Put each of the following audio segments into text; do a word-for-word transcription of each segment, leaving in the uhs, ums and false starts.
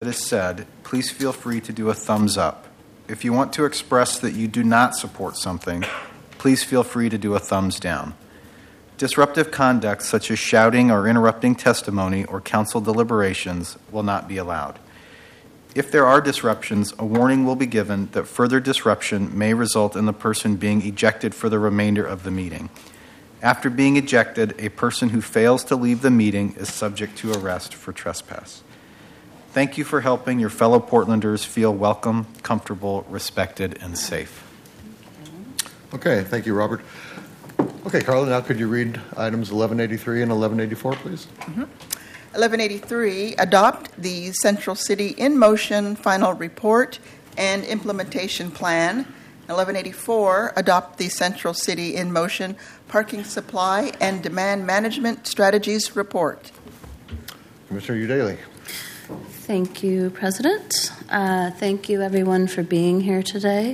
is said, please feel free to do a thumbs up. If you want to express that you do not support something, please feel free to do a thumbs down. Disruptive conduct such as shouting or interrupting testimony or council deliberations will not be allowed. If there are disruptions, a warning will be given that further disruption may result in the person being ejected for the remainder of the meeting. After being ejected, a person who fails to leave the meeting is subject to arrest for trespass. Thank you for helping your fellow Portlanders feel welcome, comfortable, respected, and safe. Okay, thank you, Robert. Okay, Carla, now could you read items eleven eighty-three and eleven eighty-four, please? Mm-hmm. eleven eighty-three, adopt the Central City in Motion final report and implementation plan. eleven eighty-four, adopt the Central City in Motion parking supply and demand management strategies report. Commissioner Udaley. Thank you, President. Uh, thank you, everyone, for being here today.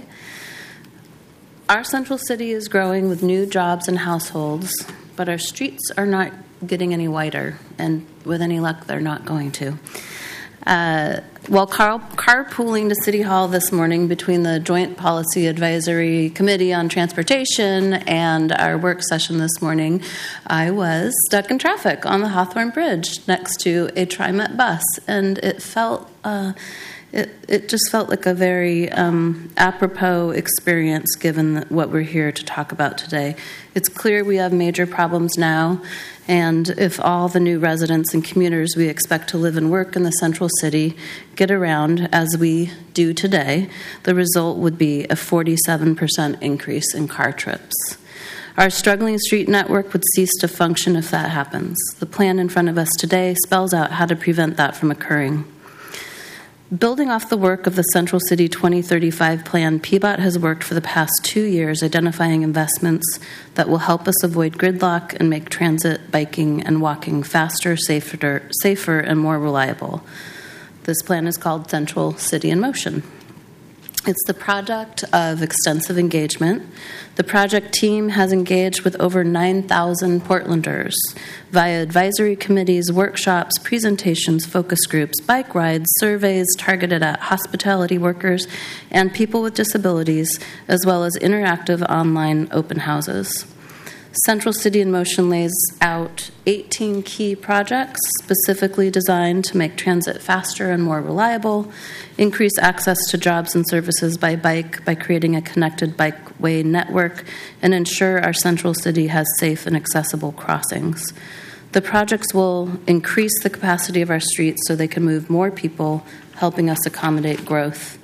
Our Central City is growing with new jobs and households, but our streets are not getting any wider, and with any luck, they're not going to. Uh, while car- carpooling to City Hall this morning between the Joint Policy Advisory Committee on Transportation and our work session this morning, I was stuck in traffic on the Hawthorne Bridge next to a TriMet bus, and it felt uh, it, it just felt like a very um, apropos experience given what we're here to talk about today. It's clear we have major problems now, and if all the new residents and commuters we expect to live and work in the Central City get around as we do today, the result would be a forty-seven percent increase in car trips. Our struggling street network would cease to function if that happens. The plan in front of us today spells out how to prevent that from occurring. Building off the work of the Central City twenty thirty-five plan, P B O T has worked for the past two years identifying investments that will help us avoid gridlock and make transit, biking, and walking faster, safer, safer, and more reliable. This plan is called Central City in Motion. It's the product of extensive engagement. The project team has engaged with over nine thousand Portlanders via advisory committees, workshops, presentations, focus groups, bike rides, surveys targeted at hospitality workers and people with disabilities, as well as interactive online open houses. Central City in Motion lays out eighteen key projects specifically designed to make transit faster and more reliable, increase access to jobs and services by bike by creating a connected bikeway network, and ensure our Central City has safe and accessible crossings. The projects will increase the capacity of our streets so they can move more people, helping us accommodate growth.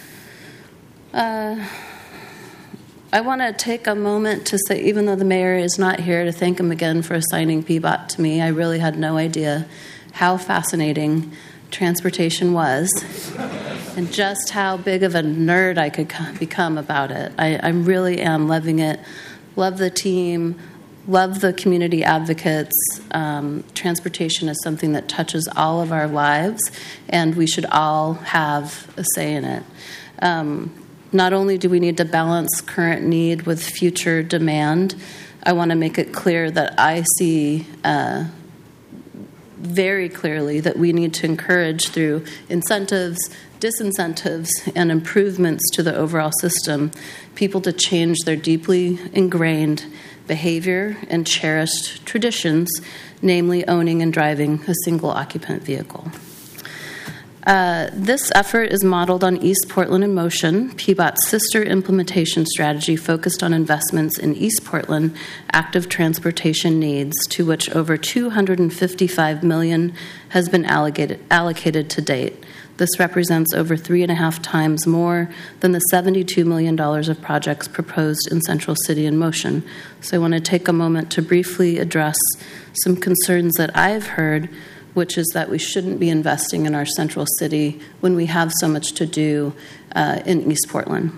Uh... I want to take a moment to say, even though the mayor is not here, to thank him again for assigning P B O T to me. I really had no idea how fascinating transportation was and just how big of a nerd I could become about it. I, I really am loving it. Love the team. Love the community advocates. Um, transportation is something that touches all of our lives, and we should all have a say in it. Um, Not only do we need to balance current need with future demand, I want to make it clear that I see uh, very clearly that we need to encourage through incentives, disincentives, and improvements to the overall system people to change their deeply ingrained behavior and cherished traditions, namely owning and driving a single-occupant vehicle. Uh, this effort is modeled on East Portland in Motion, P B O T's sister implementation strategy focused on investments in East Portland active transportation needs, to which over two hundred fifty-five million dollars has been allocated, allocated to date. This represents over three and a half times more than the seventy-two million dollars of projects proposed in Central City in Motion. So I want to take a moment to briefly address some concerns that I've heard, which is that we shouldn't be investing in our Central City when we have so much to do uh, in East Portland.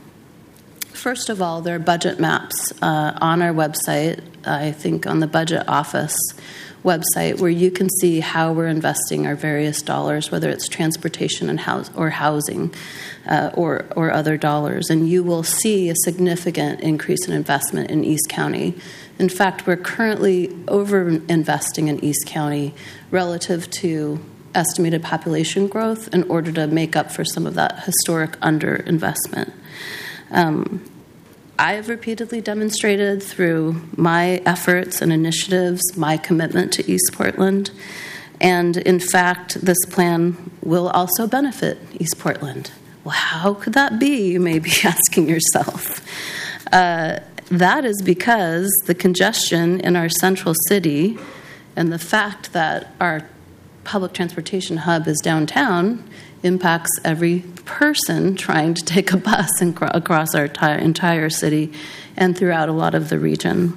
First of all, there are budget maps uh, on our website, I think on the Budget Office website, where you can see how we're investing our various dollars, whether it's transportation and house or housing uh, or, or other dollars. And you will see a significant increase in investment in East County. In fact, we're currently over-investing in East County relative to estimated population growth in order to make up for some of that historic underinvestment. Um, I have repeatedly demonstrated through my efforts and initiatives my commitment to East Portland. And in fact, this plan will also benefit East Portland. Well, how could that be, you may be asking yourself. Uh, that is because the congestion in our central city and the fact that our public transportation hub is downtown impacts every person trying to take a bus and cro- across our t- entire city and throughout a lot of the region.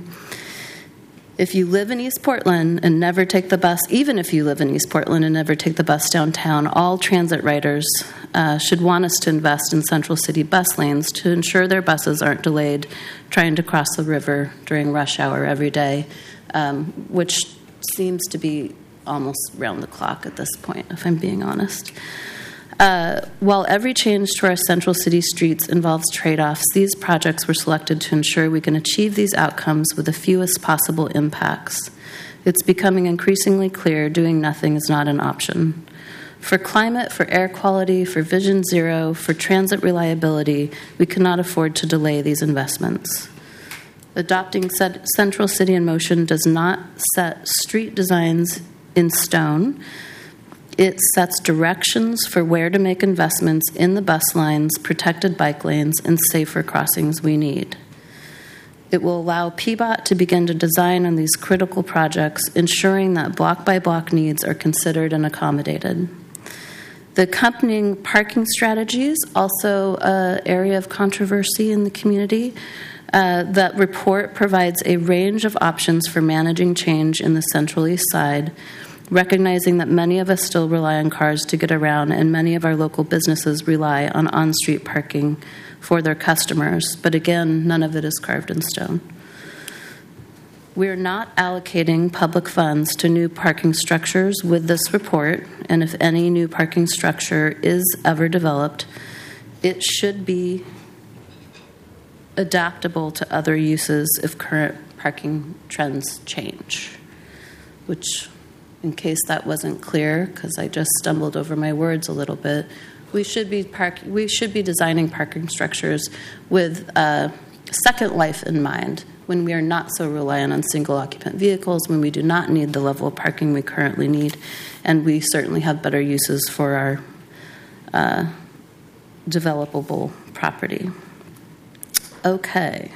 If you live in East Portland and never take the bus, even if you live in East Portland and never take the bus downtown, all transit riders uh, should want us to invest in central city bus lanes to ensure their buses aren't delayed trying to cross the river during rush hour every day, um, which seems to be almost round the clock at this point, if I'm being honest. Uh, while every change to our central city streets involves trade-offs, these projects were selected to ensure we can achieve these outcomes with the fewest possible impacts. It's becoming increasingly clear doing nothing is not an option. For climate, for air quality, for Vision Zero, for transit reliability, we cannot afford to delay these investments. Adopting Central City in Motion does not set street designs in stone. It sets directions for where to make investments in the bus lines, protected bike lanes, and safer crossings we need. It will allow P B O T to begin to design on these critical projects, ensuring that block-by-block needs are considered and accommodated. The accompanying parking strategy is also an area of controversy in the community. Uh, that report provides a range of options for managing change in the Central East Side, recognizing that many of us still rely on cars to get around and many of our local businesses rely on on-street parking for their customers. But again, none of it is carved in stone. We're not allocating public funds to new parking structures with this report, and if any new parking structure is ever developed, it should be adaptable to other uses if current parking trends change, which, in case that wasn't clear, because I just stumbled over my words a little bit, we should be park we should be designing parking structures with uh, second life in mind, when we are not so reliant on single occupant vehicles, when we do not need the level of parking we currently need, and we certainly have better uses for our uh, developable property. Okay.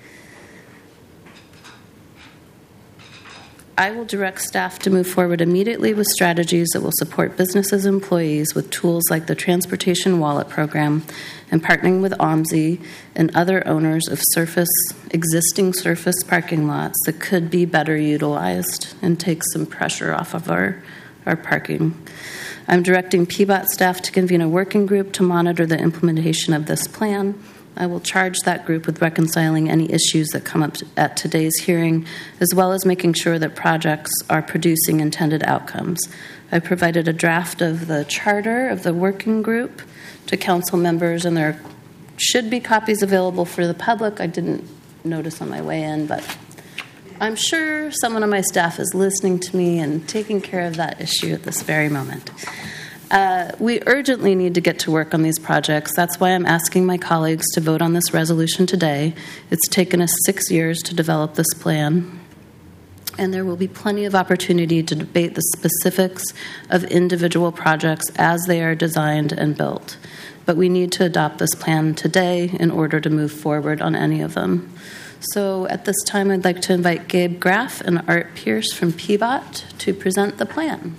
I will direct staff to move forward immediately with strategies that will support businesses and employees with tools like the Transportation Wallet Program and partnering with O M S I and other owners of surface, existing surface parking lots that could be better utilized and take some pressure off of our, our parking. I'm directing P B O T staff to convene a working group to monitor the implementation of this plan. I will charge that group with reconciling any issues that come up at today's hearing, as well as making sure that projects are producing intended outcomes. I provided a draft of the charter of the working group to council members, and there should be copies available for the public. I didn't notice on my way in, but I'm sure someone on my staff is listening to me and taking care of that issue at this very moment. Uh, we urgently need to get to work on these projects. That's why I'm asking my colleagues to vote on this resolution today. It's taken us six years to develop this plan, and there will be plenty of opportunity to debate the specifics of individual projects as they are designed and built. But we need to adopt this plan today in order to move forward on any of them. So at this time, I'd like to invite Gabe Graff and Art Pierce from P B O T to present the plan.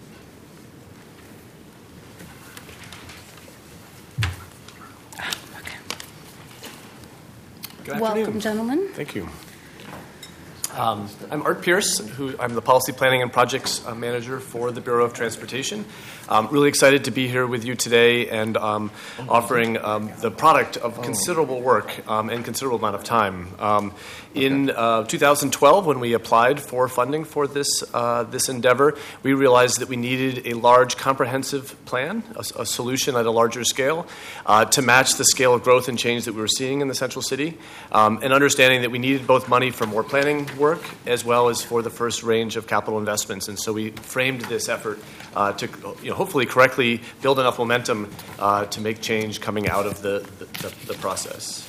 Welcome, gentlemen. Thank you. Um, I'm Art Pierce, who I'm the Policy Planning and Projects uh, Manager for the Bureau of Transportation. I'm really excited to be here with you today and um, offering um, the product of considerable work um, and considerable amount of time. Um, in uh, two thousand twelve, when we applied for funding for this uh, this endeavor, we realized that we needed a large, comprehensive plan, a, a solution at a larger scale, uh, to match the scale of growth and change that we were seeing in the Central City, um, and understanding that we needed both money for more planning work work as well as for the first range of capital investments. And so we framed this effort uh, to you know, hopefully correctly build enough momentum uh, to make change coming out of the, the, the process.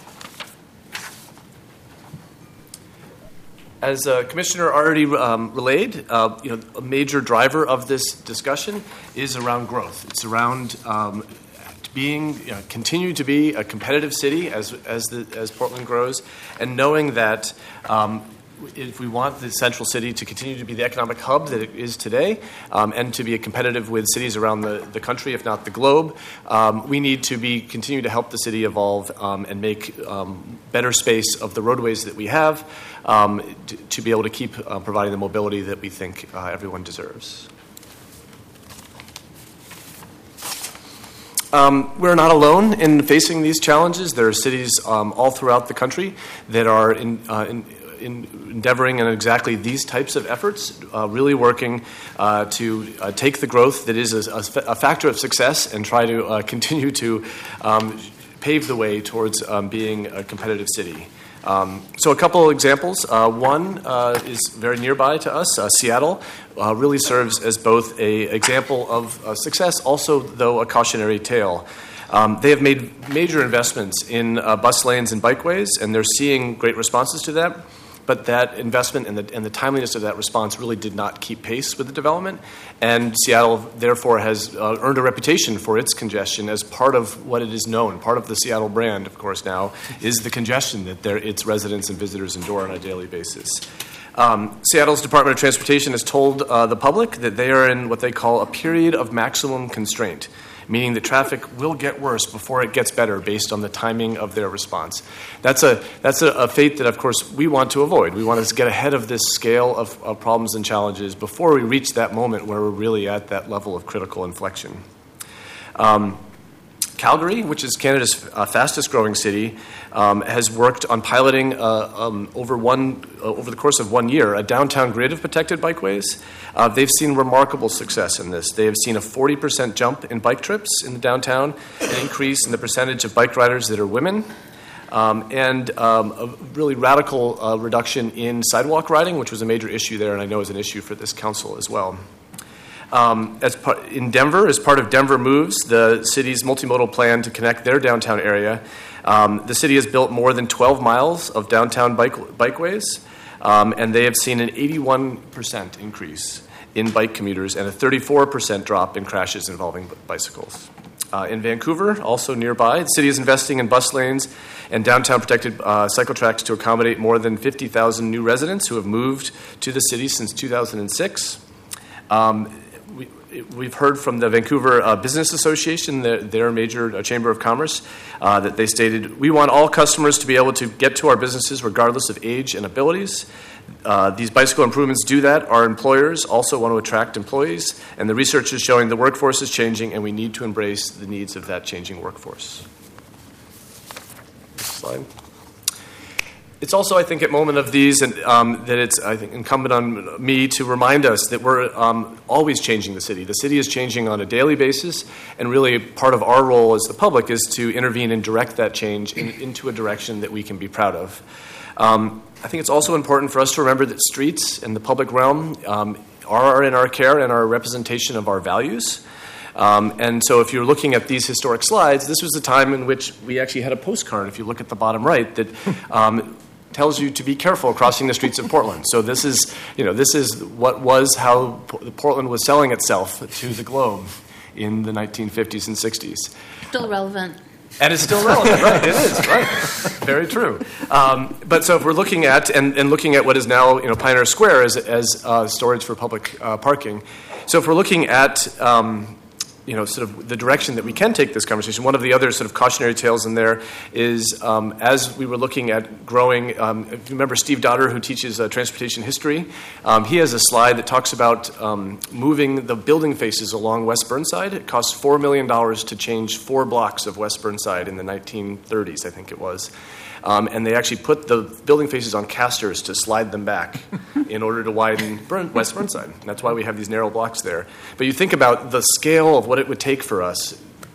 As uh, Commissioner already um, relayed, uh, you know, a major driver of this discussion is around growth. It's around um, being, you know, continue to be a competitive city as as the, as Portland grows, and knowing that um, if we want the central city to continue to be the economic hub that it is today, um, and to be a competitive with cities around the, the country, if not the globe, um, we need to be continue to help the city evolve um, and make um, better space of the roadways that we have um, to, to be able to keep uh, providing the mobility that we think uh, everyone deserves. Um, we're not alone in facing these challenges. There are cities um, all throughout the country that are in, uh, in in endeavoring in exactly these types of efforts, uh, really working uh, to uh, take the growth that is a, a factor of success and try to uh, continue to um, pave the way towards um, being a competitive city. Um, so a couple of examples. Uh, one uh, is very nearby to us. Uh, Seattle uh, really serves as both an example of uh, success, also, though, a cautionary tale. Um, they have made major investments in uh, bus lanes and bikeways, and they're seeing great responses to that. But that investment and the, and the timeliness of that response really did not keep pace with the development. And Seattle, therefore, has uh, earned a reputation for its congestion as part of what it is known. Part of the Seattle brand, of course, now is the congestion that their, its residents and visitors endure on a daily basis. Um, Seattle's Department of Transportation has told uh, the public that they are in what they call a period of maximum constraint, meaning that traffic will get worse before it gets better based on the timing of their response. That's a that's a, a fate that, of course, we want to avoid. We want to get ahead of this scale of, of problems and challenges before we reach that moment where we're really at that level of critical inflection. Um, Calgary, which is Canada's uh, fastest-growing city, um, has worked on piloting uh, um, over one uh, over the course of one year a downtown grid of protected bikeways. Uh, they've seen remarkable success in this. They have seen a forty percent jump in bike trips in the downtown, an increase in the percentage of bike riders that are women, um, and um, a really radical uh, reduction in sidewalk riding, which was a major issue there, and I know is an issue for this council as well. Um, as part, in Denver, as part of Denver Moves, the city's multimodal plan to connect their downtown area, um, the city has built more than twelve miles of downtown bike, bikeways, um, and they have seen an eighty-one percent increase in bike commuters and a thirty-four percent drop in crashes involving bicycles. Uh, in Vancouver, also nearby, the city is investing in bus lanes and downtown protected uh, cycle tracks to accommodate more than fifty thousand new residents who have moved to the city since two thousand six. Um, we, we've heard from the Vancouver uh, Business Association, their, their major uh, chamber of commerce, uh, that they stated, "We want all customers to be able to get to our businesses regardless of age and abilities. Uh, these bicycle improvements do that. Our employers also want to attract employees, and the research is showing the workforce is changing, and we need to embrace the needs of that changing workforce." Next slide. It's also, I think, at moment of these, and um, that it's, I think, incumbent on me to remind us that we're um, always changing the city. The city is changing on a daily basis, and really part of our role as the public is to intervene and direct that change in, into a direction that we can be proud of. Um, I think it's also important for us to remember that streets and the public realm um, are in our care and are a representation of our values. Um, and so if you're looking at these historic slides, this was the time in which we actually had a postcard, if you look at the bottom right, that um, tells you to be careful crossing the streets of Portland. So this is, you know, this is what was how Portland was selling itself to the globe in the nineteen fifties and sixties. Still relevant. And it's still relevant, right? It is, right? Very true. Um, but so if we're looking at and, and looking at what is now, you know, Pioneer Square as as uh, storage for public uh, parking. So if we're looking at um, you know, sort of the direction that we can take this conversation, one of the other sort of cautionary tales in there is um, as we were looking at growing, um, if you remember Steve Dotter, who teaches uh, transportation history, um, he has a slide that talks about um, moving the building faces along West Burnside. It cost four million dollars to change four blocks of West Burnside in the nineteen thirties, I think it was. Um, and they actually put the building faces on casters to slide them back in order to widen Burn, West Burnside. And that's why we have these narrow blocks there. But you think about the scale of what it would take for us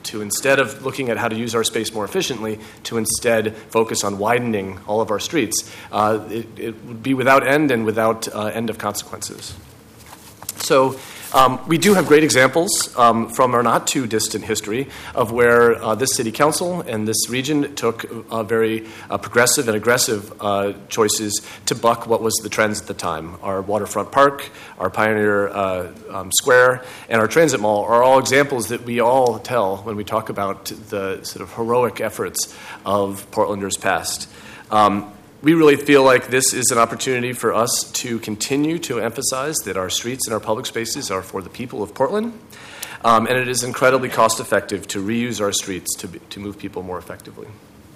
to instead of looking at how to use our space more efficiently, to instead focus on widening all of our streets, uh, it, it would be without end and without uh, end of consequences. So um, we do have great examples um, from our not too distant history of where uh, this city council and this region took uh, very uh, progressive and aggressive uh, choices to buck what was the trends at the time. Our waterfront park, our Pioneer uh, um, Square, and our transit mall are all examples that we all tell when we talk about the sort of heroic efforts of Portlanders past. Um, We really feel like this is an opportunity for us to continue to emphasize that our streets and our public spaces are for the people of Portland, um, and it is incredibly cost-effective to reuse our streets to, be, to move people more effectively.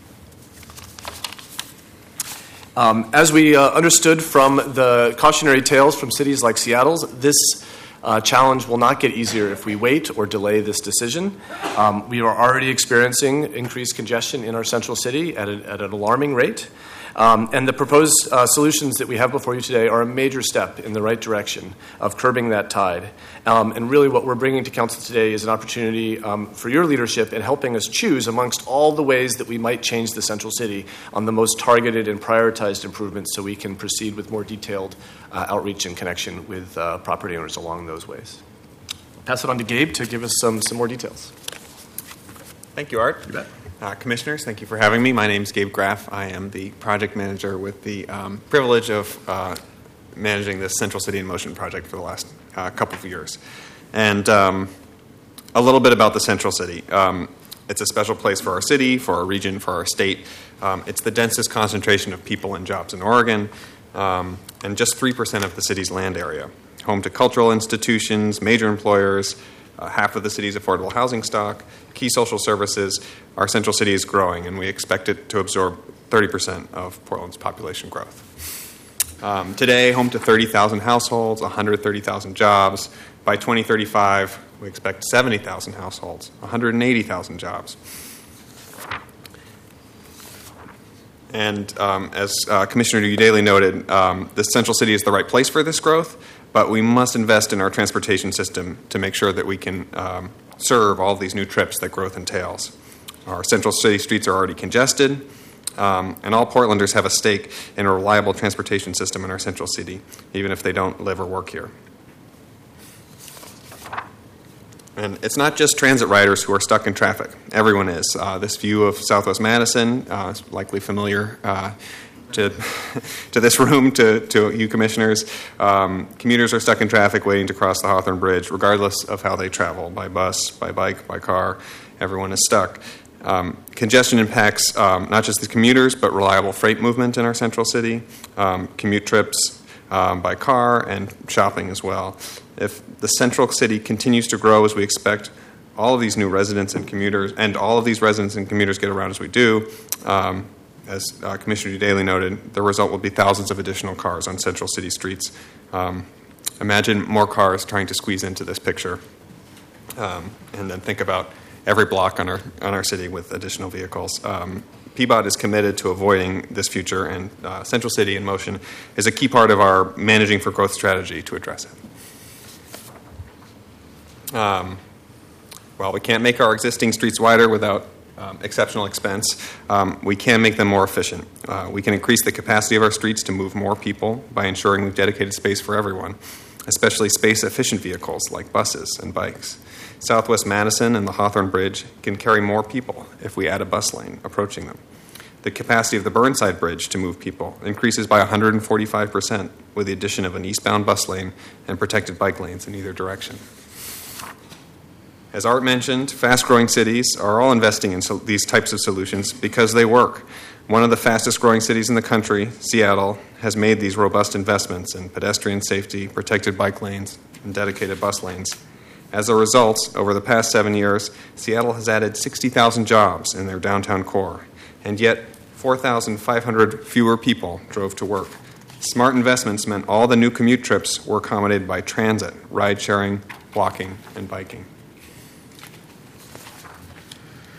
Um, as we uh, understood from the cautionary tales from cities like Seattle's, this uh, challenge will not get easier if we wait or delay this decision. Um, we are already experiencing increased congestion in our central city at, a, at an alarming rate. Um, and the proposed uh, solutions that we have before you today are a major step in the right direction of curbing that tide. Um, and really what we're bringing to Council today is an opportunity um, for your leadership in helping us choose amongst all the ways that we might change the central city on the most targeted and prioritized improvements so we can proceed with more detailed uh, outreach and connection with uh, property owners along those ways. I'll pass it on to Gabe to give us some, some more details. Thank you, Art. You bet. Uh, commissioners, thank you for having me. My name is Gabe Graff. I am the project manager with the um, privilege of uh, managing this Central City in Motion project for the last uh, couple of years. And um, a little bit about the Central City. Um, it's a special place for our city, for our region, for our state. Um, it's the densest concentration of people and jobs in Oregon, um, and just three percent of the city's land area. Home to cultural institutions, major employers, Uh, half of the city's affordable housing stock, key social services. Our central city is growing, and we expect it to absorb thirty percent of Portland's population growth. Um, today, home to thirty thousand households, one hundred thirty thousand jobs. By twenty thirty-five, we expect seventy thousand households, one hundred eighty thousand jobs. And um, as uh, Commissioner Udaley noted, um, the central city is the right place for this growth, but we must invest in our transportation system to make sure that we can um, serve all of these new trips that growth entails. Our central city streets are already congested, um, and all Portlanders have a stake in a reliable transportation system in our central city, even if they don't live or work here. And it's not just transit riders who are stuck in traffic. Everyone is. Uh, this view of Southwest Madison uh, is likely familiar uh, to to this room, to, to you commissioners. Um, commuters are stuck in traffic waiting to cross the Hawthorne Bridge, regardless of how they travel, by bus, by bike, by car. Everyone is stuck. Um, congestion impacts um, not just the commuters, but reliable freight movement in our central city, um, commute trips um, by car, and shopping as well. If the central city continues to grow as we expect, all of these new residents and commuters, and all of these residents and commuters get around as we do, um, as uh, Commissioner Udaley noted, the result will be thousands of additional cars on central city streets. Um, imagine more cars trying to squeeze into this picture, um, and then think about every block on our on our city with additional vehicles. Um, P B O T is committed to avoiding this future, and uh, Central City in Motion is a key part of our managing for growth strategy to address it. Um, while we can't make our existing streets wider without um, exceptional expense, um, we can make them more efficient. Uh, we can increase the capacity of our streets to move more people by ensuring we've dedicated space for everyone, especially space-efficient vehicles like buses and bikes. Southwest Madison and the Hawthorne Bridge can carry more people if we add a bus lane approaching them. The capacity of the Burnside Bridge to move people increases by one hundred forty-five percent with the addition of an eastbound bus lane and protected bike lanes in either direction. As Art mentioned, fast-growing cities are all investing in so- these types of solutions because they work. One of the fastest-growing cities in the country, Seattle, has made these robust investments in pedestrian safety, protected bike lanes, and dedicated bus lanes. As a result, over the past seven years, Seattle has added sixty thousand jobs in their downtown core, and yet four thousand five hundred fewer people drove to work. Smart investments meant all the new commute trips were accommodated by transit, ride-sharing, walking, and biking.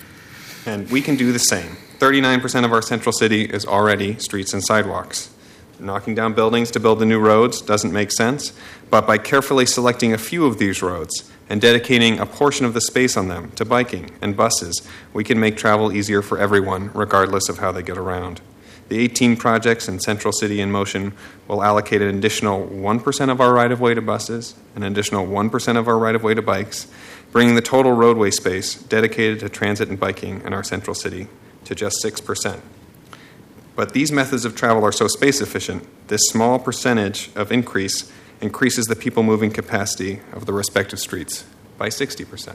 And we can do the same. thirty-nine percent of our central city is already streets and sidewalks. Knocking down buildings to build the new roads doesn't make sense, but by carefully selecting a few of these roads and dedicating a portion of the space on them to biking and buses, we can make travel easier for everyone, regardless of how they get around. The eighteen projects in Central City in Motion will allocate an additional one percent of our right-of-way to buses, an additional one percent of our right-of-way to bikes, bringing the total roadway space dedicated to transit and biking in our Central City to just six percent. But these methods of travel are so space efficient, this small percentage of increase increases the people moving capacity of the respective streets by sixty percent.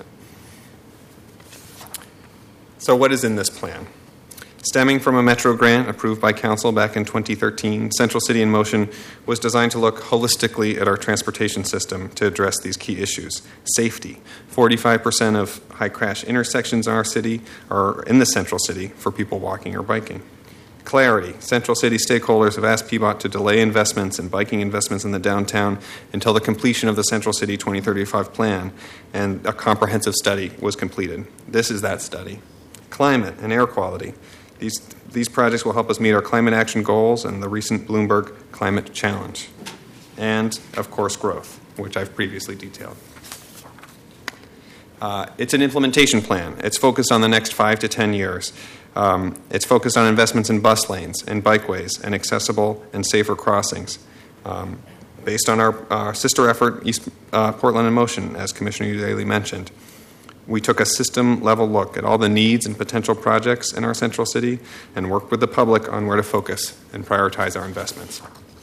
So what is in this plan? Stemming from a Metro grant approved by Council back in twenty thirteen, Central City in Motion was designed to look holistically at our transportation system to address these key issues. Safety. forty-five percent of high crash intersections in our city are in the Central City for people walking or biking. Clarity. Central City stakeholders have asked P B O T to delay investments and biking investments in the downtown until the completion of the Central City twenty thirty-five plan, and a comprehensive study was completed. This is that study. Climate and air quality. These, these projects will help us meet our climate action goals and the recent Bloomberg Climate Challenge. And, of course, growth, which I've previously detailed. Uh, it's an implementation plan. It's focused on the next five to ten years. Um, it's focused on investments in bus lanes and bikeways and accessible and safer crossings. Um, based on our, our sister effort, East uh, Portland in Motion, as Commissioner Udaley mentioned. We took a system-level look at all the needs and potential projects in our Central City and worked with the public on where to focus and prioritize our investments.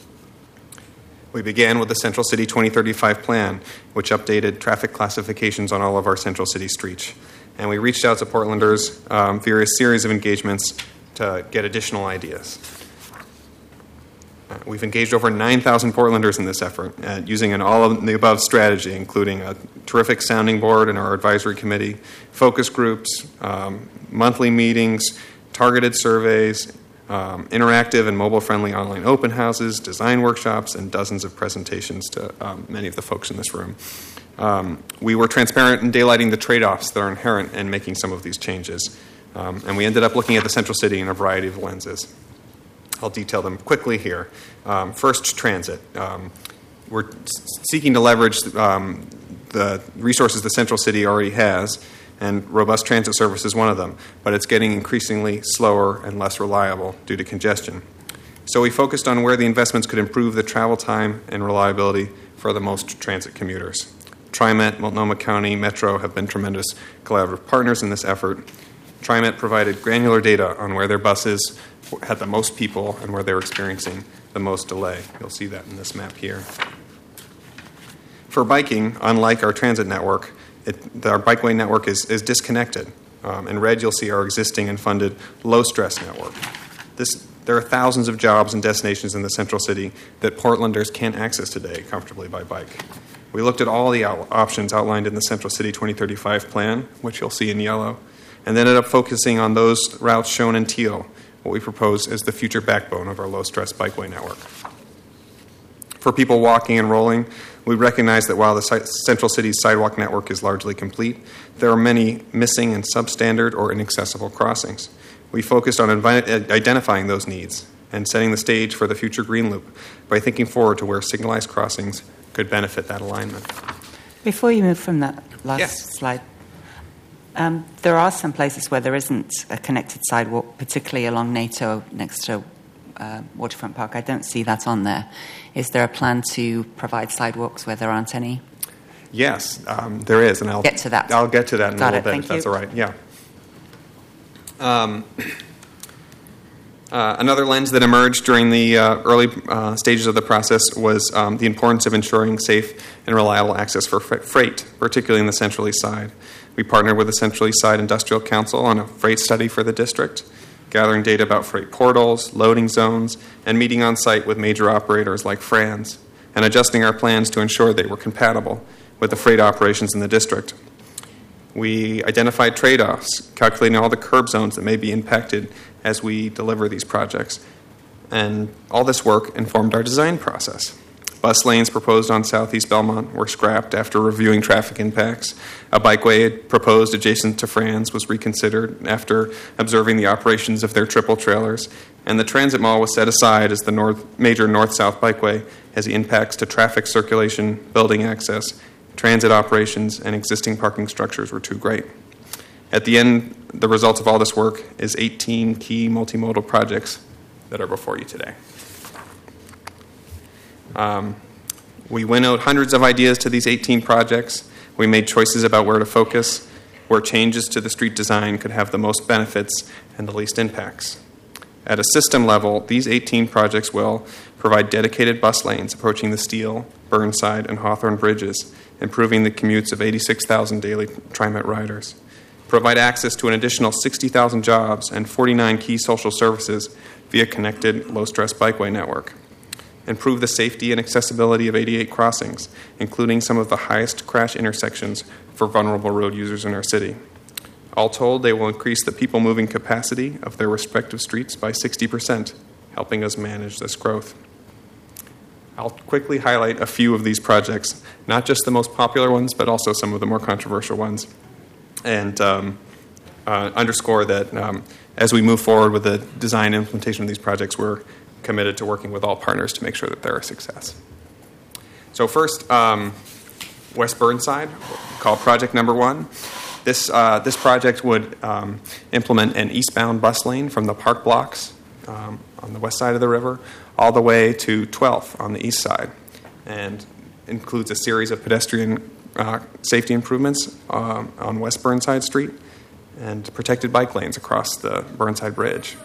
We began with the Central City twenty thirty-five plan, which updated traffic classifications on all of our Central City streets. And we reached out to Portlanders um, via a series of engagements to get additional ideas. Uh, we've engaged over nine thousand Portlanders in this effort, uh, using an all-of-the-above strategy, including a terrific sounding board in our advisory committee, focus groups, um, monthly meetings, targeted surveys, um, interactive and mobile-friendly online open houses, design workshops, and dozens of presentations to um, many of the folks in this room. Um, we were transparent in daylighting the trade-offs that are inherent in making some of these changes, um, and we ended up looking at the Central City in a variety of lenses. I'll detail them quickly here. Um, first, transit. Um, we're seeking to leverage um, the resources the Central City already has, and robust transit service is one of them, but it's getting increasingly slower and less reliable due to congestion. So we focused on where the investments could improve the travel time and reliability for the most transit commuters. TriMet, Multnomah County, Metro have been tremendous collaborative partners in this effort. TriMet provided granular data on where their buses had the most people and where they were experiencing the most delay. You'll see that in this map here. For biking, unlike our transit network, it, our bikeway network is, is disconnected. Um, in red, you'll see our existing and funded low-stress network. This, there are thousands of jobs and destinations in the Central City that Portlanders can't access today comfortably by bike. We looked at all the out- options outlined in the Central City twenty thirty-five plan, which you'll see in yellow, and ended up focusing on those routes shown in teal, what we propose as the future backbone of our low-stress bikeway network. For people walking and rolling, we recognize that while the Central City's sidewalk network is largely complete, there are many missing and substandard or inaccessible crossings. We focused on invi- identifying those needs and setting the stage for the future Green Loop by thinking forward to where signalized crossings could benefit that alignment. Before you move from that last yes. slide, um, there are some places where there isn't a connected sidewalk, particularly along NATO next to uh, Waterfront Park. I don't see that on there. Is there a plan to provide sidewalks where there aren't any? Yes, um, there is, and I'll get to that. I'll get to that in Got a little it. bit, Thank if that's you. all right. Yeah. Um, uh, another lens that emerged during the uh, early uh, stages of the process was um, the importance of ensuring safe and reliable access for freight, particularly in the Central East Side. We partnered with the Central East Side Industrial Council on a freight study for the district, gathering data about freight portals, loading zones, and meeting on site with major operators like Franz, and adjusting our plans to ensure they were compatible with the freight operations in the district. We identified trade-offs, calculating all the curb zones that may be impacted as we deliver these projects. And all this work informed our design process. Bus lanes proposed on Southeast Belmont were scrapped after reviewing traffic impacts. A bikeway proposed adjacent to Franz was reconsidered after observing the operations of their triple trailers. And the transit mall was set aside as the north, major north-south bikeway as the impacts to traffic circulation, building access, transit operations, and existing parking structures were too great. At the end, the result of all this work is eighteen key multimodal projects that are before you today. Um, we winnowed hundreds of ideas to these eighteen projects. We made choices about where to focus, where changes to the street design could have the most benefits and the least impacts. At a system level, these eighteen projects will provide dedicated bus lanes approaching the Steel, Burnside, and Hawthorne bridges, improving the commutes of eighty-six thousand daily TriMet riders, provide access to an additional sixty thousand jobs and forty-nine key social services via connected low-stress bikeway network, improve the safety and accessibility of eighty-eight crossings, including some of the highest crash intersections for vulnerable road users in our city. All told, they will increase the people-moving capacity of their respective streets by sixty percent, helping us manage this growth. I'll quickly highlight a few of these projects, not just the most popular ones, but also some of the more controversial ones, and um, uh, underscore that um, as we move forward with the design and implementation of these projects, we're committed to working with all partners to make sure that they're a success. So first, um, West Burnside, called Project Number One. This uh, this project would um, implement an eastbound bus lane from the park blocks um, on the west side of the river all the way to twelfth on the east side, and includes a series of pedestrian uh, safety improvements um, on West Burnside Street and protected bike lanes across the Burnside Bridge.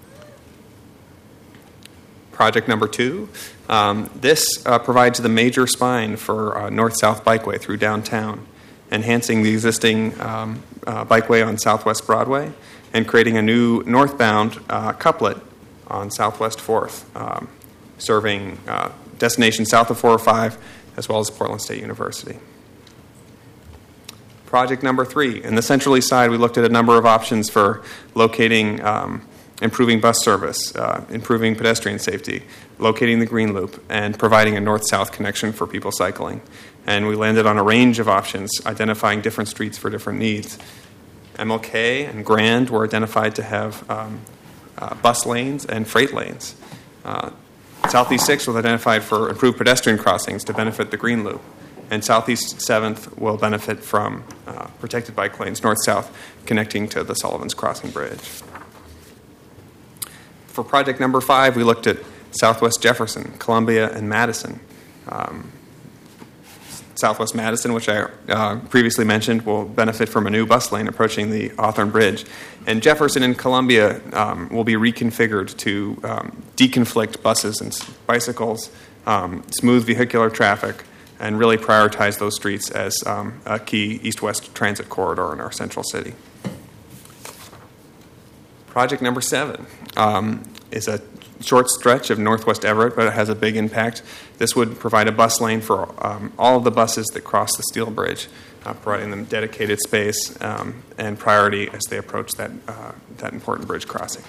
Project number two, um, this uh, provides the major spine for uh, north-south bikeway through downtown, enhancing the existing um, uh, bikeway on Southwest Broadway and creating a new northbound uh, couplet on Southwest fourth, um, serving uh, destinations south of four oh five as well as Portland State University. Project number three, in the Central East Side, we looked at a number of options for locating um, improving bus service, uh, improving pedestrian safety, locating the Green Loop, and providing a north-south connection for people cycling. And we landed on a range of options, identifying different streets for different needs. M L K and Grand were identified to have um, uh, bus lanes and freight lanes. Uh, Southeast sixth was identified for improved pedestrian crossings to benefit the Green Loop. And Southeast seventh will benefit from uh, protected bike lanes north-south connecting to the Sullivan's Crossing Bridge. For project number five, we looked at Southwest Jefferson, Columbia, and Madison. Um, Southwest Madison, which I uh, previously mentioned, will benefit from a new bus lane approaching the Hawthorne Bridge. And Jefferson and Columbia um, will be reconfigured to um, deconflict buses and bicycles, um, smooth vehicular traffic, and really prioritize those streets as um, a key east-west transit corridor in our central city. Project number seven um, is a short stretch of Northwest Everett, but it has a big impact. This would provide a bus lane for um, all of the buses that cross the Steel Bridge, uh, providing them dedicated space um, and priority as they approach that, uh, that important bridge crossing.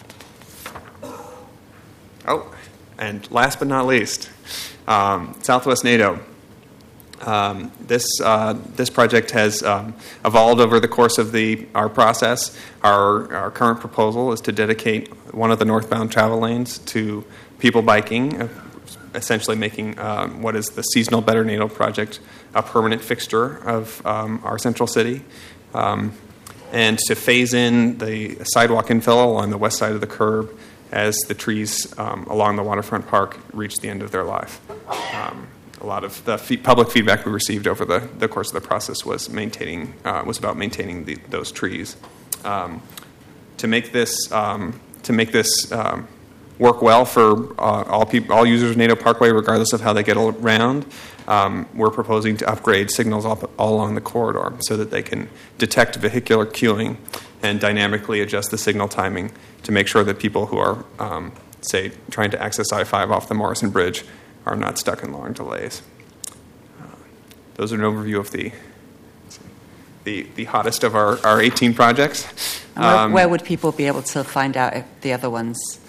Oh, and last but not least, um, Southwest NATO. Um, this uh, this project has um, evolved over the course of the our process. Our our current proposal is to dedicate one of the northbound travel lanes to people biking, uh, essentially making um, what is the Seasonal Better NATO project a permanent fixture of um, our central city, um, and to phase in the sidewalk infill along the west side of the curb as the trees um, along the waterfront park reach the end of their life. Um, A lot of the fee- public feedback we received over the, the course of the process was maintaining uh, was about maintaining the, those trees. Um, to make this um, to make this um, work well for uh, all people, all users of NATO Parkway, regardless of how they get around, um, we're proposing to upgrade signals all, all along the corridor so that they can detect vehicular queuing and dynamically adjust the signal timing to make sure that people who are, um, say, trying to access I five off the Morrison Bridge are not stuck in long delays. Uh, those are an overview of the the, the hottest of our, our eighteen projects. Where, Um, where would people be able to find out if the other ones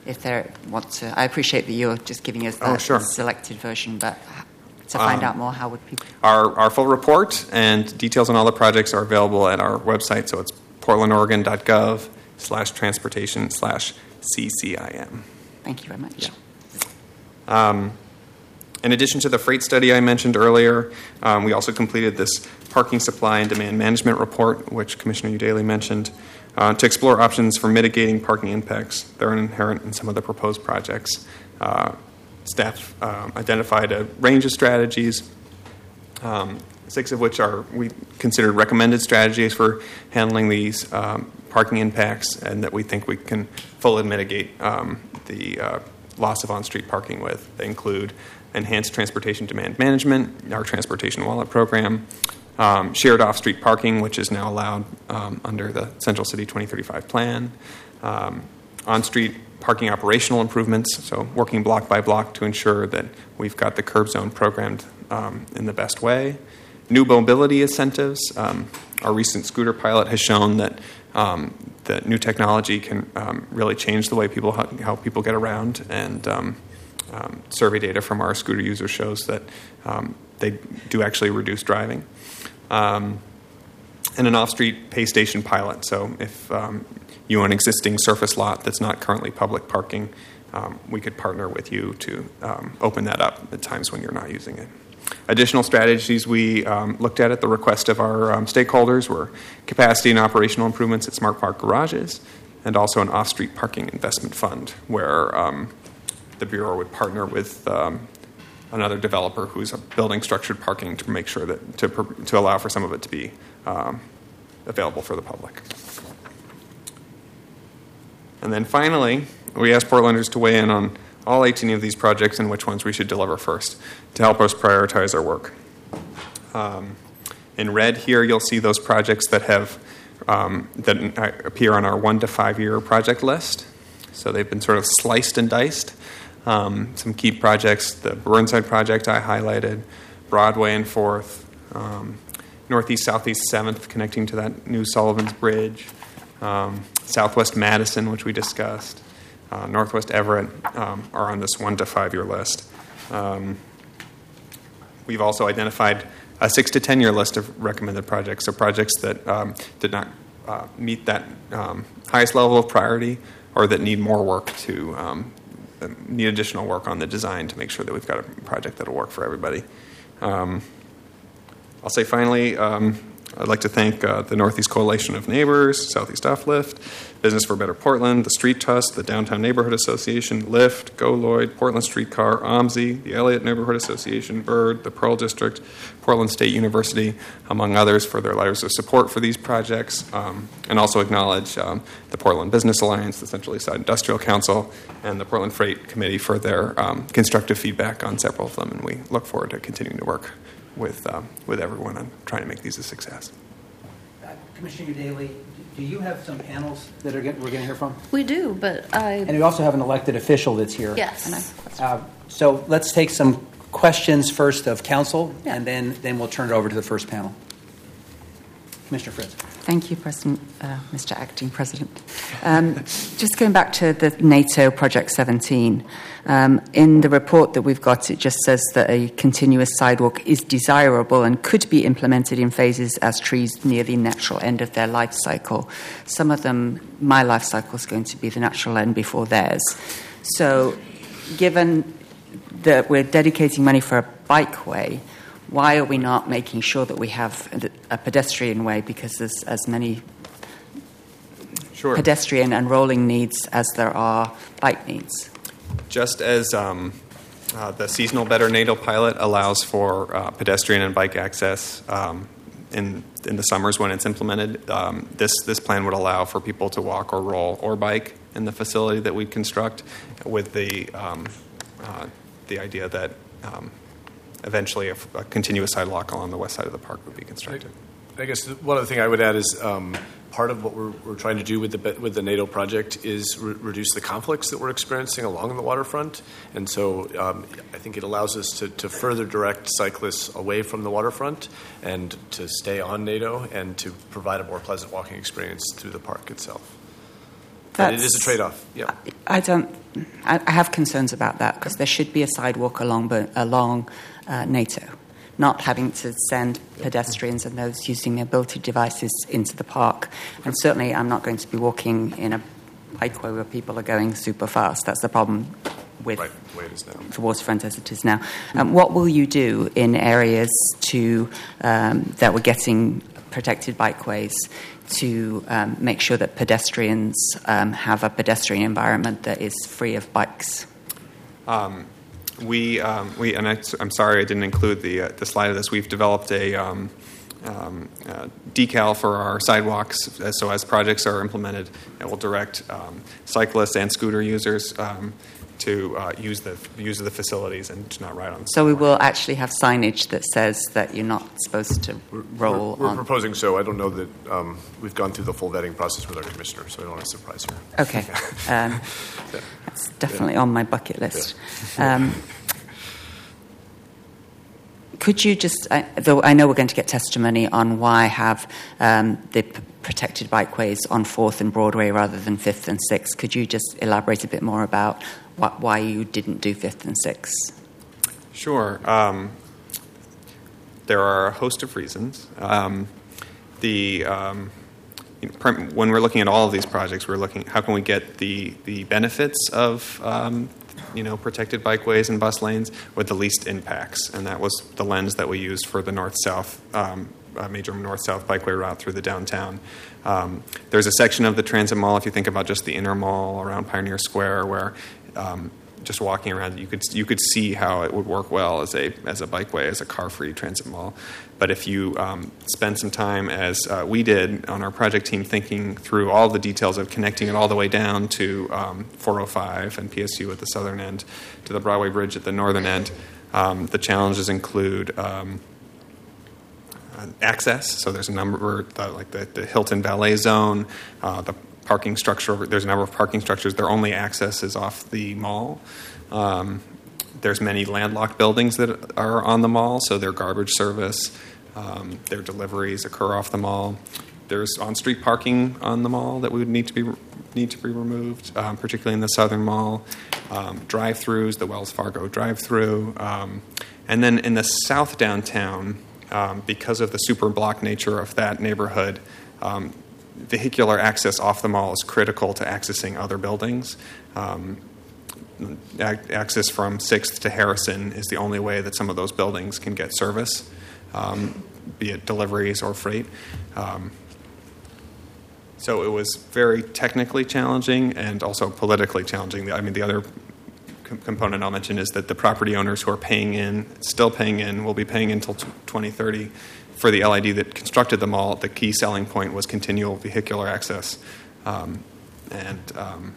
if they want to. I appreciate that you're just giving us that Oh, sure. selected version, but to find Um, out more, how would people? Our, our full report and details on all the projects are available at our website, so it's portlandoregon.gov slash transportation slash CCIM. Thank you very much. Yeah. Um, in addition to the freight study I mentioned earlier, um, we also completed this parking supply and demand management report, which Commissioner Udaley mentioned, uh, to explore options for mitigating parking impacts that are inherent in some of the proposed projects. Uh, staff um, identified a range of strategies, um, six of which are we considered recommended strategies for handling these um, parking impacts, and that we think we can fully mitigate um, the uh, loss of on-street parking with. They include enhanced transportation demand management, our transportation wallet program, um, shared off-street parking, which is now allowed um, under the Central City twenty thirty-five plan, um, on-street parking operational improvements, so working block by block to ensure that we've got the curb zone programmed um, in the best way. New mobility incentives. Um, our recent scooter pilot has shown that um, that new technology can um, really change the way people how, how people get around, and um, um, survey data from our scooter users shows that um, they do actually reduce driving. Um, and an off-street pay station pilot. So if um, you own an existing surface lot that's not currently public parking, um, we could partner with you to um, open that up at times when you're not using it. Additional strategies we um, looked at at the request of our um, stakeholders were capacity and operational improvements at Smart Park garages, and also an off-street parking investment fund where um, the Bureau would partner with um, another developer who's building structured parking to make sure that to, to allow for some of it to be um, available for the public. And then finally, we asked Portlanders to weigh in on all eighteen of these projects and which ones we should deliver first to help us prioritize our work. Um, in red here, you'll see those projects that have um, that appear on our one to five year project list. So they've been sort of sliced and diced. Um, some key projects: the Burnside project I highlighted, Broadway and Fourth, um, Northeast Southeast Seventh, connecting to that new Sullivan's Bridge, um, Southwest Madison, which we discussed. Uh, Northwest Everett um, are on this one to five year list. Um, we've also identified a six to ten year list of recommended projects, so projects that um, did not uh, meet that um, highest level of priority, or that need more work to um, need additional work on the design to make sure that we've got a project that will work for everybody. Um, I'll say finally, um, I'd like to thank uh, the Northeast Coalition of Neighbors, Southeast Uplift, Business for Better Portland, the Street Trust, the Downtown Neighborhood Association, Lyft, Go Lloyd, Portland Streetcar, O M S I, the Elliott Neighborhood Association, BIRD, the Pearl District, Portland State University, among others, for their letters of support for these projects, um, and also acknowledge um, the Portland Business Alliance, the Central East Side Industrial Council, and the Portland Freight Committee for their um, constructive feedback on several of them, and we look forward to continuing to work with um, with everyone on trying to make these a success. Uh, Commissioner Udaley, do you have some panels that are get, we're going to hear from? We do, but I... And we also have an elected official that's here. Yes. Uh, so let's take some questions first of council, Yeah. and then, then we'll turn it over to the first panel. Commissioner Fritz. Thank you, President, uh, Mister Acting President. Um, just going back to the NATO Project seventeen, um, in the report that we've got, it just says that a continuous sidewalk is desirable and could be implemented in phases as trees near the natural end of their life cycle. Some of them, my life cycle is going to be the natural end before theirs. So given that we're dedicating money for a bikeway, why are we not making sure that we have a pedestrian way? Because there's as many Sure. pedestrian and rolling needs as there are bike needs. Just as um, uh, the seasonal Better NATO pilot allows for uh, pedestrian and bike access um, in in the summers when it's implemented, um, this this plan would allow for people to walk or roll or bike in the facility that we construct, with the um, uh, the idea that um, eventually a, a continuous sidewalk along the west side of the park would be constructed. I guess one other thing I would add is um, part of what we're, we're trying to do with the with the NATO project is re- reduce the conflicts that we're experiencing along the waterfront, and so um, I think it allows us to, to further direct cyclists away from the waterfront and to stay on NATO and to provide a more pleasant walking experience through the park itself. But it That's- is a trade-off. Yeah. I don't. I, I have concerns about that because there should be a sidewalk along Bo- along uh, NATO, not having to send pedestrians and those using mobility devices into the park. And certainly, I'm not going to be walking in a bikeway where people are going super fast. That's the problem with Right, the way it is now. the waterfront as it is now. Um, what will you do in areas to um, that we're getting protected bikeways to um, make sure that pedestrians um, have a pedestrian environment that is free of bikes? Um, we, um, we, and I, I'm sorry I didn't include the uh, the slide of this. We've developed a um, um, uh, decal for our sidewalks, uh, so as projects are implemented, it will direct um, cyclists and scooter users um, to uh, use the use of the facilities and to not ride on the So we sidewalk. will actually have signage that says that you're not supposed to roll We're, we're on. proposing so. I don't know that um, we've gone through the full vetting process with our commissioner, so I don't want to surprise here. Okay, um, that's definitely on my bucket list. Um, could you just, I, though I know we're going to get testimony on why have um, the p- protected bikeways on fourth and Broadway rather than fifth and sixth, could you just elaborate a bit more about what, why you didn't do fifth and sixth? Sure. Um, there are a host of reasons. Um, the um, you know, prim- when we're looking at all of these projects, we're looking how can we get the the benefits of um, you know protected bikeways and bus lanes with the least impacts, and that was the lens that we used for the north-south um, uh, major north-south bikeway route through the downtown. Um, there's a section of the transit mall, if you think about just the inner mall around Pioneer Square, where um, just walking around, you could you could see how it would work well as a as a bikeway, as a car-free transit mall. But if you um, spend some time, as uh, we did on our project team, thinking through all the details of connecting it all the way down to um, four oh five and P S U at the southern end, to the Broadway Bridge at the northern end, um, the challenges include um, uh, access. So there's a number, uh, like the, the Hilton Valet Zone, uh, the parking structure. There's a number of parking structures. Their only access is off the mall. Um, there's many landlocked buildings that are on the mall, so their garbage service, um, their deliveries occur off the mall. There's on-street parking on the mall that we would need to be need to be removed, um, particularly in the southern mall. Um, drive-throughs, the Wells Fargo drive-through, um, and then in the south downtown, um, because of the super block nature of that neighborhood. Um, Vehicular access off the mall is critical to accessing other buildings. Um, ac- access from sixth to Harrison is the only way that some of those buildings can get service, um, be it deliveries or freight. Um, so it was very technically challenging and also politically challenging. I mean, the other com- component I'll mention is that the property owners who are paying in, still paying in, will be paying until twenty thirty. For the L I D that constructed the mall, the key selling point was continual vehicular access. Um, and um,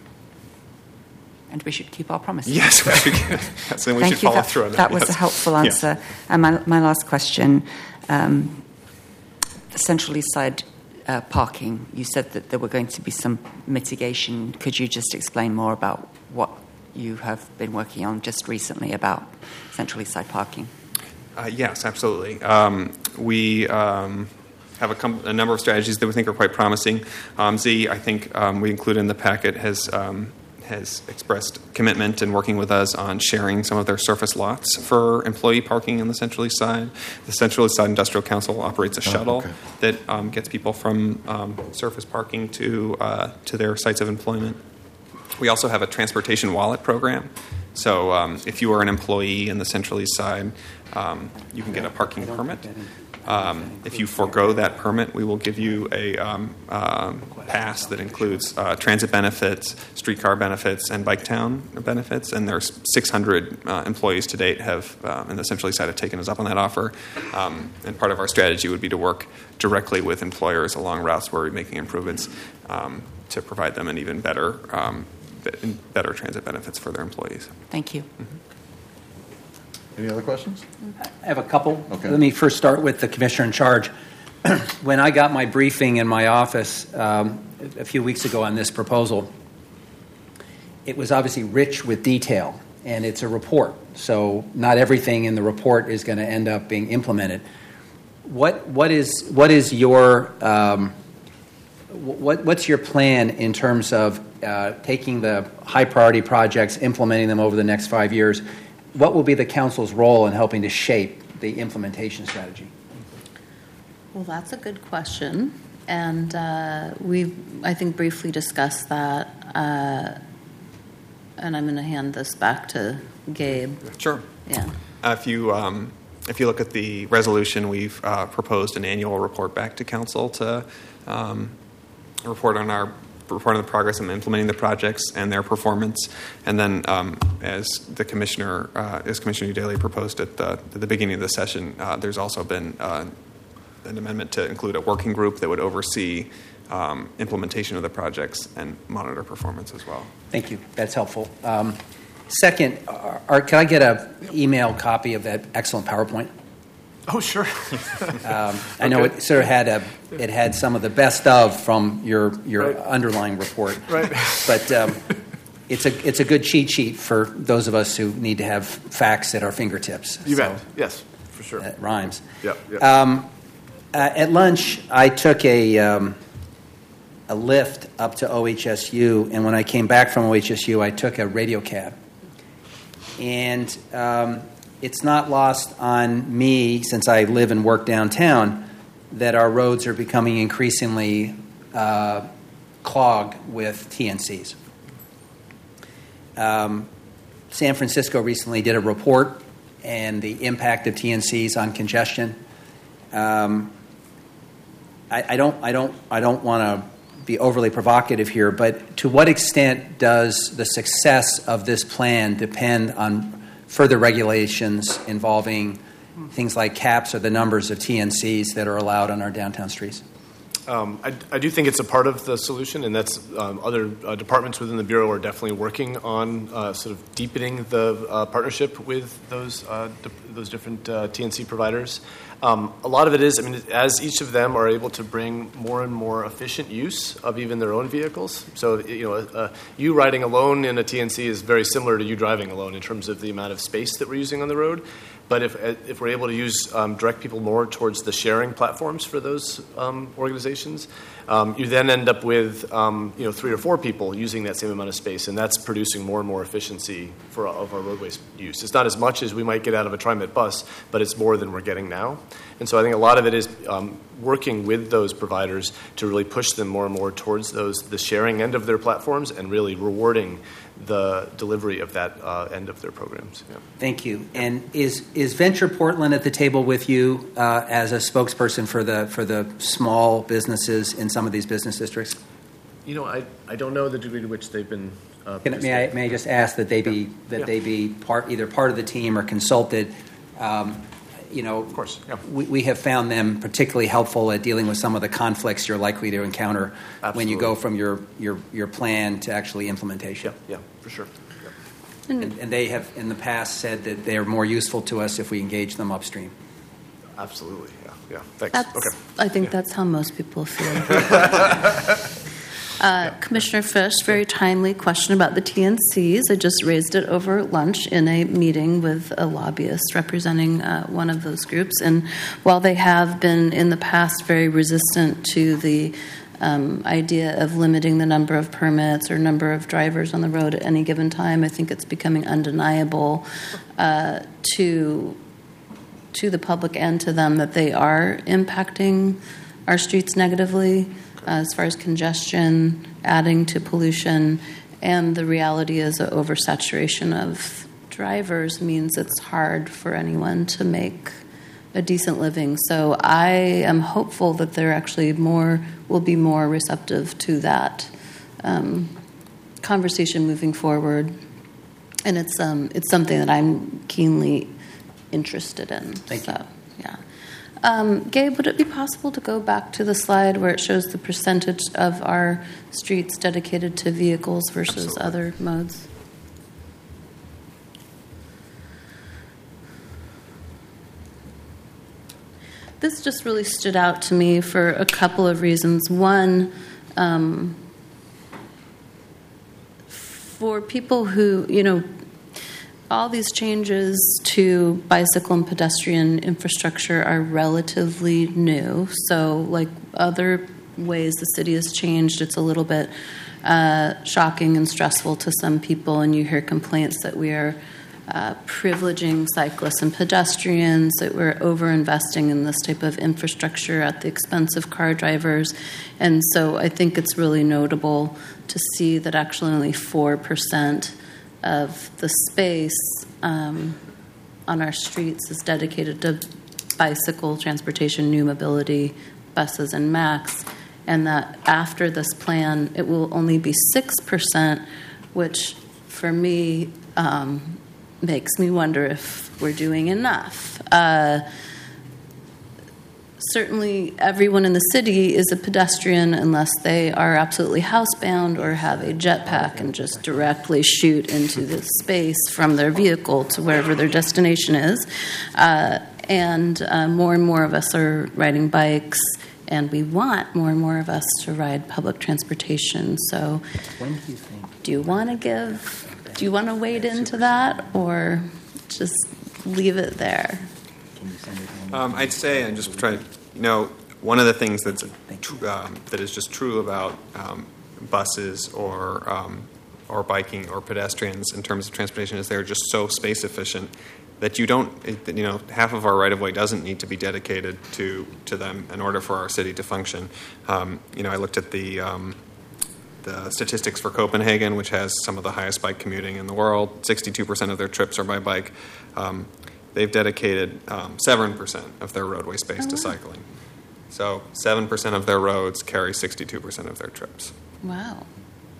And we should keep our promises. yes, we should, yes, and we Thank should you. follow that, through on that. That was yes. a helpful Yes. answer. And my, my last question, um, the Central East Side uh, parking, you said that there were going to be some mitigation. Could you just explain more about what you have been working on just recently about Central East Side parking? Uh, yes, absolutely. Um, we um, have a, com- a number of strategies that we think are quite promising. Um, Z, I think um, we included in the packet, has um, has expressed commitment in working with us on sharing some of their surface lots for employee parking on the Central East Side. The Central East Side Industrial Council operates a shuttle okay. that um, gets people from um, surface parking to uh, to their sites of employment. We also have a transportation wallet program. So um, if you are an employee in the Central East Side, um, you can get a parking permit. Um, if you forego that permit, we will give you a um, um, pass that includes uh, transit benefits, streetcar benefits, and bike town benefits. And there's six hundred uh, employees to date have uh, in the Central East Side have taken us up on that offer. Um, and part of our strategy would be to work directly with employers along routes where we're making improvements um, to provide them an even better um, better transit benefits for their employees. Thank you. Any other questions? I have a couple. Okay. Let me first start with the commissioner in charge. When I got my briefing in my office um, a few weeks ago on this proposal, it was obviously rich with detail, and it's a report, so not everything in the report is going to end up being implemented. What what is what is your um, what, what's your plan in terms of uh, taking the high priority projects, implementing them over the next five years? What will be the council's role in helping to shape the implementation strategy? Well, that's a good question. And uh, we've, I think, briefly discussed that. Uh, and I'm going to hand this back to Gabe. Sure. Yeah. Uh, if you um, if you look at the resolution, we've uh, proposed an annual report back to council to um, report on our report on the progress of implementing the projects and their performance. And then, um, as the commissioner, uh, as Commissioner Daly proposed at the, at the beginning of the session, uh, there's also been uh, an amendment to include a working group that would oversee um, implementation of the projects and monitor performance as well. Thank you. That's helpful. Um, second, Art, can I get an email copy of that excellent PowerPoint? Oh, sure. um, I know it sort of had a, it had some of the best of from your your right. underlying report, right? But um, it's a it's a good cheat sheet for those of us who need to have facts at our fingertips. You so bet. Yes, for sure. That rhymes. Yeah. Yep. Um, uh, at lunch, I took a um, a lift up to O H S U, and when I came back from O H S U, I took a radio cab, and um, it's not lost on me, since I live and work downtown, that our roads are becoming increasingly uh, clogged with T N Cs. Um, San Francisco recently did a report and the impact of T N Cs on congestion. Um, I, I don't, I don't, I don't want to be overly provocative here, but to what extent does the success of this plan depend on further regulations involving things like caps or the numbers of T N Cs that are allowed on our downtown streets? Um, I, I do think it's a part of the solution, and that's um, other uh, departments within the Bureau are definitely working on uh, sort of deepening the uh, partnership with those uh, di- those different uh, T N C providers. Um, a lot of it is, I mean, as each of them are able to bring more and more efficient use of even their own vehicles. So, you know, uh, you riding alone in a T N C is very similar to you driving alone in terms of the amount of space that we're using on the road. But if if we're able to use um, direct people more towards the sharing platforms for those um, organizations, um, you then end up with um, you know three or four people using that same amount of space, and that's producing more and more efficiency for of our roadways use. It's not as much as we might get out of a TriMet bus, but it's more than we're getting now. And so I think a lot of it is um, working with those providers to really push them more and more towards those the sharing end of their platforms and really rewarding the delivery of that uh, end of their programs. Yeah. Thank you. And is is Venture Portland at the table with you uh, as a spokesperson for the for the small businesses in some of these business districts? You know, I, I don't know the degree to which they've been. Uh, Can, may I may I just ask that they be yeah. that yeah. they be part either part of the team or consulted? Um, you know, of course, yeah. we, we have found them particularly helpful at dealing with some of the conflicts you're likely to encounter Absolutely. when you go from your, your, your plan to actually implementation. Yeah, yeah, for sure. Yeah. And, and they have in the past said that they are more useful to us if we engage them upstream. Absolutely, yeah, yeah. Thanks. That's, okay. I think yeah. that's how most people feel. Uh, Commissioner Fish, very timely question about the T N Cs. I just raised it over lunch in a meeting with a lobbyist representing uh, one of those groups. And while they have been in the past very resistant to the um, idea of limiting the number of permits or number of drivers on the road at any given time, I think it's becoming undeniable uh, to to the public and to them that they are impacting our streets negatively. Uh, as far as congestion, adding to pollution, and the reality is that oversaturation of drivers means it's hard for anyone to make a decent living. So I am hopeful that they're actually more, will be more receptive to that um, conversation moving forward. And it's um, it's something that I'm keenly interested in. Thank so, you. Yeah. Um, Gabe, would it be possible to go back to the slide where it shows the percentage of our streets dedicated to vehicles versus Absolutely. other modes? This just really stood out to me for a couple of reasons. One, um, for people who, you know, all these changes to bicycle and pedestrian infrastructure are relatively new. So, like other ways the city has changed. It's a little bit uh, shocking and stressful to some people, and you hear complaints that we are uh, privileging cyclists and pedestrians, that we're over-investing in this type of infrastructure at the expense of car drivers. And so I think it's really notable to see that actually only four percent of the space um, on our streets is dedicated to bicycle transportation, new mobility, buses, and MAX, and that after this plan, it will only be six percent, which for me um, makes me wonder if we're doing enough. Uh, certainly, everyone in the city is a pedestrian unless they are absolutely housebound or have a jetpack and just directly shoot into the space from their vehicle to wherever their destination is. Uh, and uh, more and more of us are riding bikes, and we want more and more of us to ride public transportation. So, When do you think? do you want to give, do you want to wade into that, or just leave it there? Can you send it in? Um, I'd say, and just try to, you know, one of the things that's tr- um, that is just true about um, buses or um, or biking or pedestrians in terms of transportation is they're just so space efficient that you don't, it, you know, half of our right of way doesn't need to be dedicated to to them in order for our city to function. Um, you know, I looked at the um, the statistics for Copenhagen, which has some of the highest bike commuting in the world. sixty-two percent of their trips are by bike. Um, They've dedicated um, seven percent of their roadway space Oh, to wow. cycling. So seven percent of their roads carry sixty-two percent of their trips. Wow.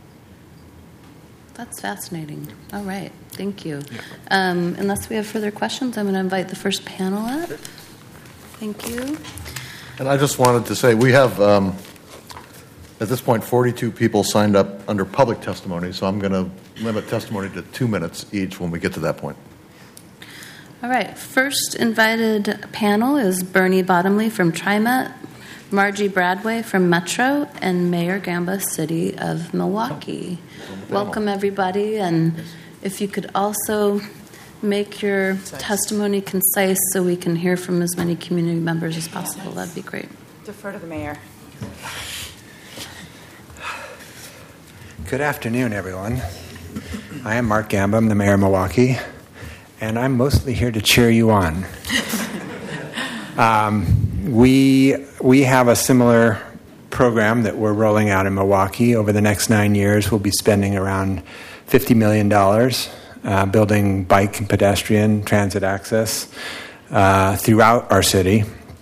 That's fascinating. All right. Thank you. Yeah. Um, unless we have further questions, I'm going to invite the first panel up. Thank you. And I just wanted to say, we have, um, at this point, forty-two people signed up under public testimony, so I'm going to limit testimony to two minutes each when we get to that point. All right. First invited panel is Bernie Bottomley from TriMet, Margie Bradway from Metro, and Mayor Gamba City of Milwaukee. Welcome, everybody. And if you could also make your testimony concise so we can hear from as many community members as possible, that'd be great. Defer to the mayor. Good afternoon, everyone. I am Mark Gamba. I'm the mayor of Milwaukee, and I'm mostly here to cheer you on. um, we we have a similar program that we're rolling out in Milwaukee. Over the next nine years, we'll be spending around fifty million dollars uh, building bike and pedestrian transit access uh, throughout our city.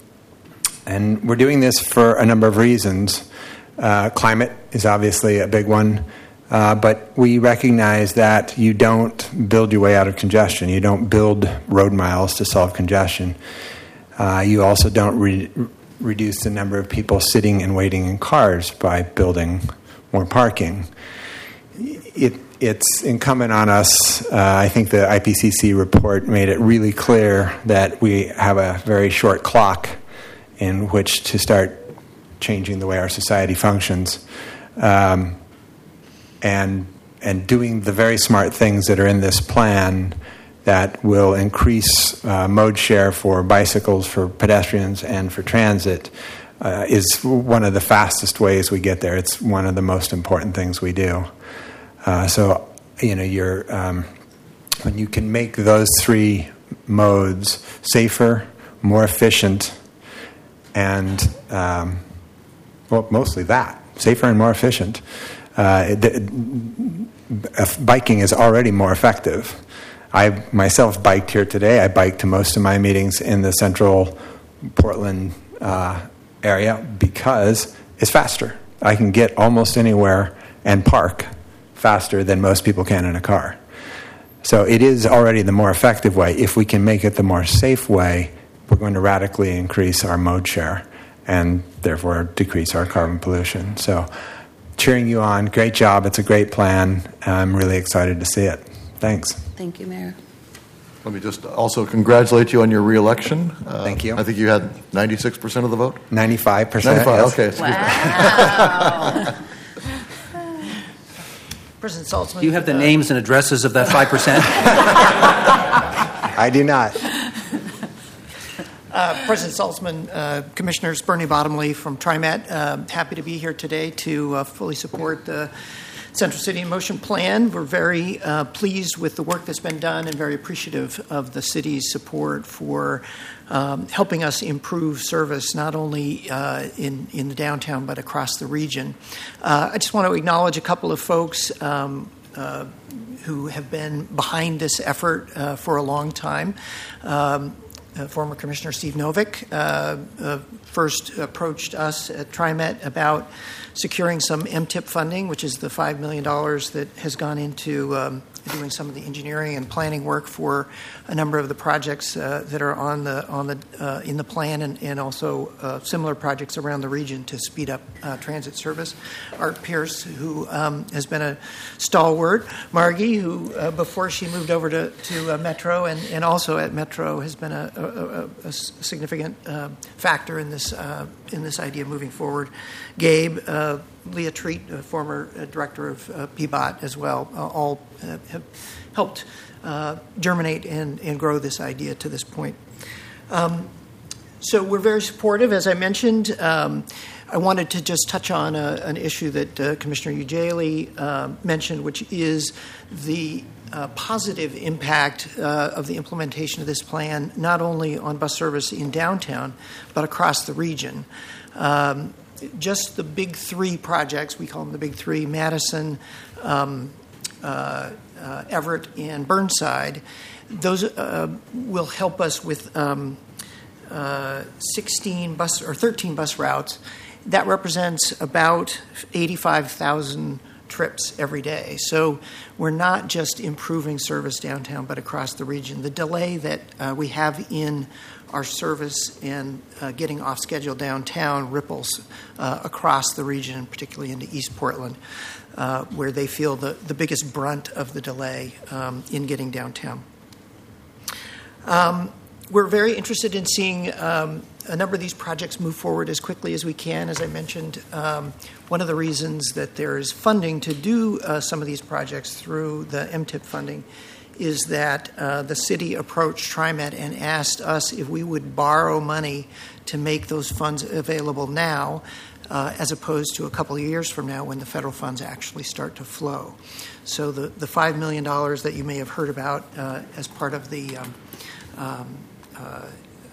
And we're doing this for a number of reasons. Uh, climate is obviously a big one, uh, but we recognize that you don't build your way out of congestion. You don't build road miles to solve congestion. Uh, you also don't re- reduce the number of people sitting and waiting in cars by building more parking. It, it's incumbent on us. Uh, I think the I P C C report made it really clear that we have a very short clock in which to start changing the way our society functions, um, and and doing the very smart things that are in this plan that will increase uh, mode share for bicycles, for pedestrians, and for transit uh, is one of the fastest ways we get there. It's one of the most important things we do. Uh, so, you know, you're um, when you can make those three modes safer, more efficient, and um, well, mostly that, safer and more efficient. Uh, it, it, biking is already more effective. I myself biked here today. I biked to most of my meetings in the central Portland uh, area because it's faster. I can get almost anywhere and park faster than most people can in a car. So it is already the more effective way. If we can make it the more safe way, we're going to radically increase our mode share and therefore decrease our carbon pollution. So cheering you on. Great job. It's a great plan. I'm really excited to see it. Thanks. Thank you, Mayor. Let me just also congratulate you on your reelection. Uh, Thank you. I think you had ninety-six percent of the vote? ninety-five percent. ninety-five, yes. okay. Excuse Wow. President Saltzman. Do you have the names and addresses of that five percent? I do not. Uh, President Saltzman, uh, Commissioners, Bernie Bottomley from TriMet, uh, happy to be here today to uh, fully support the Central City in Motion plan. We're very uh, pleased with the work that's been done and very appreciative of the city's support for um, helping us improve service not only uh, in, in the downtown but across the region. Uh, I just want to acknowledge a couple of folks um, uh, who have been behind this effort uh, for a long time. Um, Uh, former Commissioner Steve Novick uh, uh, first approached us at TriMet about securing some M T I P funding, which is the five million dollars that has gone into um, doing some of the engineering and planning work for a number of the projects uh, that are on the on the uh, in the plan, and, and also uh, similar projects around the region to speed up uh, transit service. Art Pierce, who um, has been a stalwart, Margie, who uh, before she moved over to to uh, Metro, and, and also at Metro has been a, a, a significant uh, factor in this uh, in this idea moving forward. Gabe. Uh, Leah Treat, uh, former uh, director of uh, P B O T as well, uh, all uh, have helped uh, germinate and, and grow this idea to this point. Um, so we're very supportive, as I mentioned. Um, I wanted to just touch on a, an issue that uh, Commissioner Ujeli uh, mentioned, which is the uh, positive impact uh, of the implementation of this plan, not only on bus service in downtown, but across the region. Um, Just the big three projects, we call them the big three, Madison, um, uh, uh, Everett, and Burnside, those uh, will help us with um, uh, sixteen bus or thirteen bus routes. That represents about eighty-five thousand trips every day. So we're not just improving service downtown, but across the region. The delay that uh, we have in our service and uh, getting off schedule downtown ripples uh, across the region, particularly into East Portland, uh, where they feel the, the biggest brunt of the delay um, in getting downtown. Um, we're very interested in seeing um, a number of these projects move forward as quickly as we can. As I mentioned, um, one of the reasons that there is funding to do uh, some of these projects through the M T I P funding is that uh, the city approached TriMet and asked us if we would borrow money to make those funds available now, uh, as opposed to a couple of years from now when the federal funds actually start to flow. So the, the five million dollars that you may have heard about uh, as part of the um, um, uh,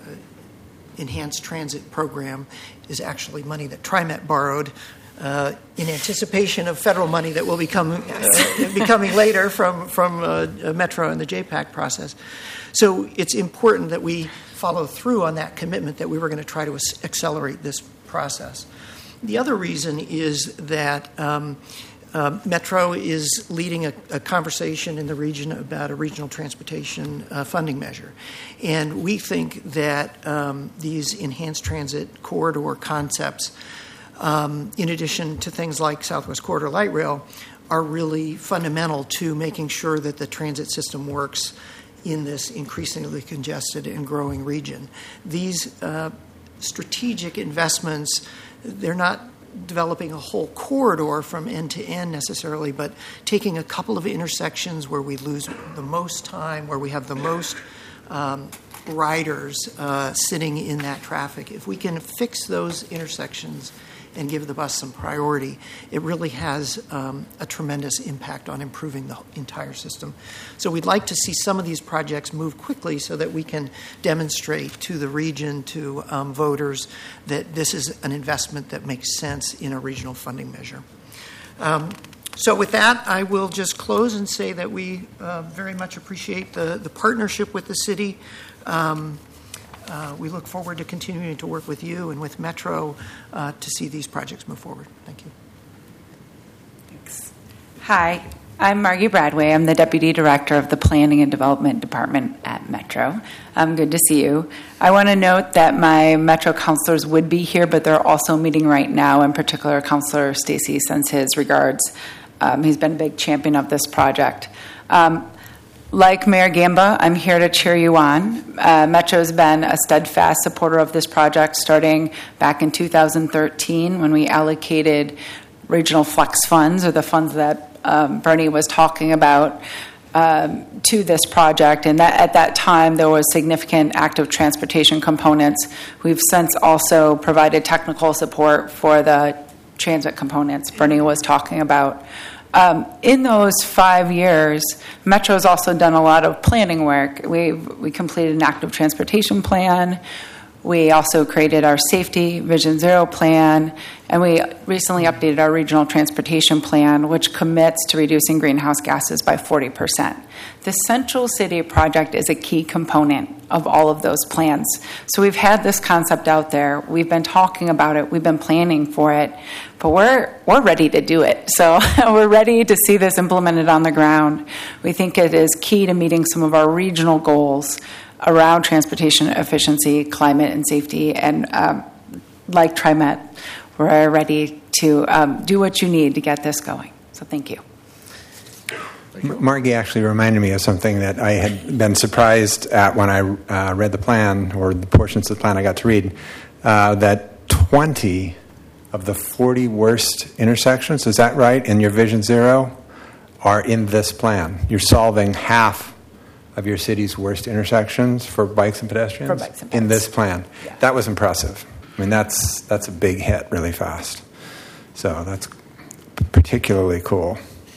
Enhanced Transit Program is actually money that TriMet borrowed Uh, in anticipation of federal money that will become uh, be coming later from from uh, Metro and the J PAC process. So it's important that we follow through on that commitment that we were going to try to accelerate this process. The other reason is that um, uh, Metro is leading a, a conversation in the region about a regional transportation uh, funding measure. And we think that um, these enhanced transit corridor concepts, Um, in addition to things like Southwest Corridor Light Rail, are really fundamental to making sure that the transit system works in this increasingly congested and growing region. These uh, strategic investments, they're not developing a whole corridor from end to end necessarily, but taking a couple of intersections where we lose the most time, where we have the most um, riders uh, sitting in that traffic. If we can fix those intersections and give the bus some priority, it really has um, a tremendous impact on improving the entire system. So we'd like to see some of these projects move quickly so that we can demonstrate to the region, to um, voters, that this is an investment that makes sense in a regional funding measure. Um, so with that, I will just close and say that we uh, very much appreciate the, the partnership with the city. Um, Uh, we look forward to continuing to work with you and with Metro uh, to see these projects move forward. Thank you. Thanks. Hi, I'm Margie Bradway. I'm the Deputy Director of the Planning and Development Department at Metro. Um, good to see you. I want to note that my Metro counselors would be here, but they're also meeting right now. In particular, Councilor Stacy sends his regards. Um, he's been a big champion of this project. Um, Like Mayor Gamba, I'm here to cheer you on. Uh, Metro's been a steadfast supporter of this project starting back in two thousand thirteen when we allocated regional flex funds, or the funds that um, Bernie was talking about, um, to this project, and that at that time there was significant active transportation components. We've since also provided technical support for the transit components Bernie was talking about. Um, in those five years, Metro has also done a lot of planning work. We we completed an active transportation plan. We also created our safety Vision Zero plan, and we recently updated our regional transportation plan, which commits to reducing greenhouse gases by forty percent. The Central City project is a key component of all of those plans. So we've had this concept out there. We've been talking about it. We've been planning for it, but we're we're ready to do it. So we're ready to see this implemented on the ground. We think it is key to meeting some of our regional goals around transportation efficiency, climate, and safety. And um, like TriMet, we're ready to um, do what you need to get this going. So thank you. Margie actually reminded me of something that I had been surprised at when I uh, read the plan, or the portions of the plan I got to read, uh, that twenty of the forty worst intersections, is that right, in your Vision Zero, are in this plan. You're solving half of your city's worst intersections for bikes and pedestrians for bikes and pedestrians. In this plan. Yeah. That was impressive. I mean, that's that's a big hit really fast. So that's particularly cool.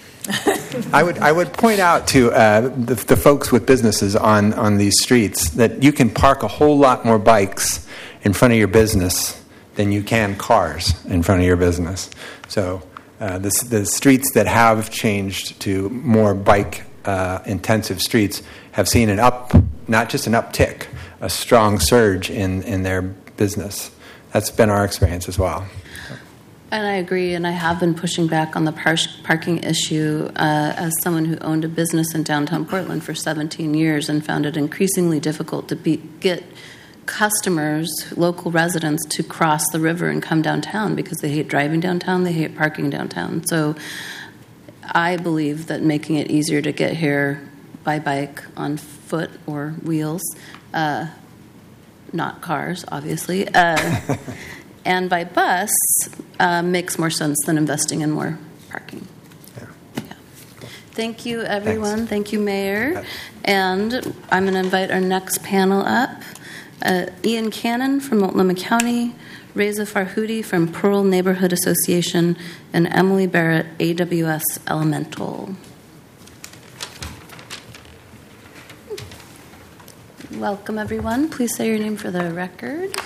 I would I would point out to uh, the, the folks with businesses on, on these streets that you can park a whole lot more bikes in front of your business than you can cars in front of your business. So uh, the, the streets that have changed to more bike uh, intensive streets have seen an up, not just an uptick, a strong surge in, in their business. That's been our experience as well. And I agree, and I have been pushing back on the par- parking issue uh, as someone who owned a business in downtown Portland for seventeen years and found it increasingly difficult to be, get customers, local residents, to cross the river and come downtown because they hate driving downtown, they hate parking downtown. So I believe that making it easier to get here by bike, on foot, or wheels, uh, not cars, obviously, uh, and by bus uh, makes more sense than investing in more parking. Yeah. Yeah. Thank you, everyone. Thanks. Thank you, Mayor. And I'm going to invite our next panel up. Uh, Ian Cannon from Multnomah County, Reza Farhoudi from Pearl Neighborhood Association, and Emily Barrett, A W S Elemental. Welcome, everyone. Please say your name for the record.